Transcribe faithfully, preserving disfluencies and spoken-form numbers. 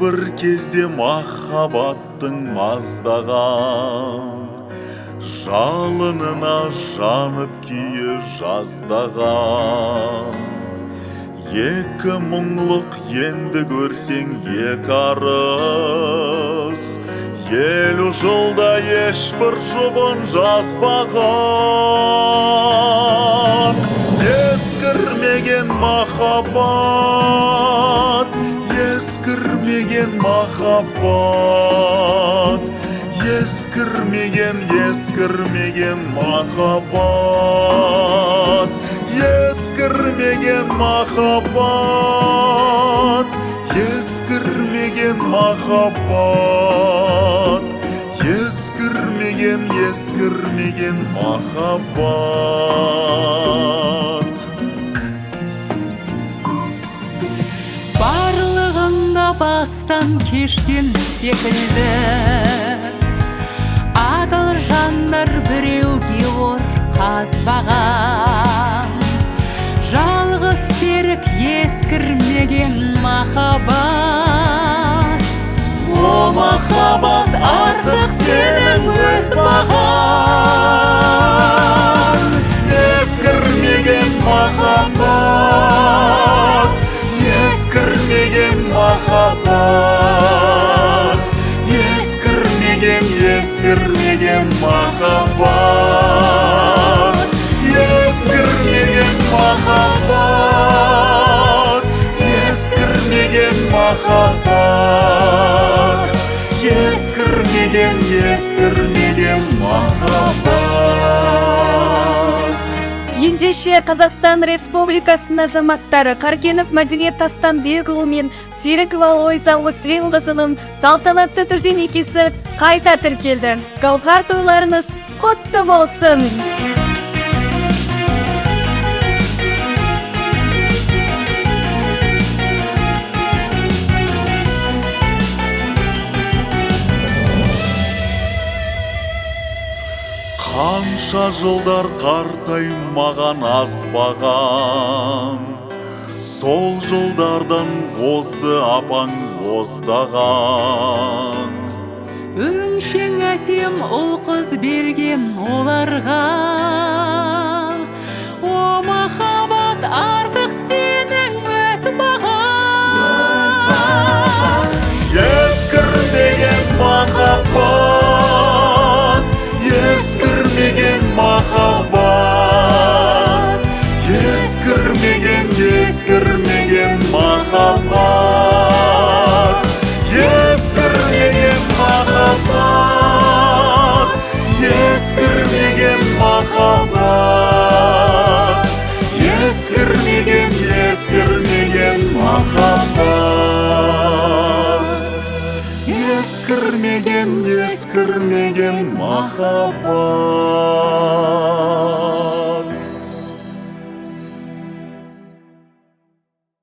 бір кезде махаббаттың маздаған жалынына жанып күйі жаздаған. Екі мұңлық енді көрсең екі арыс, елу жылда ешбір жұбын жазбаған. Ескірмеген махаббат, ескірмеген махаббат, ескірмеген, ескірмеген махаббат, ескірмеген махаббат, ескірмеген махаббат, ескірмеген, ескірмеген махаббат. Барлығында бастан кешкен секілді, адал жандар біреуге ор қазбаған. Жалғыз серік ескірмеген махаббат. О махаббат, артық сенің өз бағаң. Ескірмеген махаббат, ескірмеген махаббат, ескірмеген, ескірмеген махаббат, ескірмеген махаббат, ескірмеген махаббат, ескірмеген, ескірмеген махаббат. Ендеше Қазақстан Республикасының азаматтары Қаркенов Мәдениет Тастанбекұлы мен Серікова Лойза Освенқызының салтанатты түрде некесі қайта тіркелді. Гауһар тойларыңыз құтты болсын. Қанша жылдар қартаймаған азбаған, сол жылдардан озды апаң оздаған. Өңшең әсем ұл қыз берген оларға, о махаббат, артық сенің өз бағаң. Ескірмеген махаббат, ескірмеген махаббат, ескірмеген, ескірмеген махаббат, ескірмеген махаббат, ескірмеген махаббат, ескірмеген, ескірмеген махаббат, ескірмеген, ескірмеген махаббат.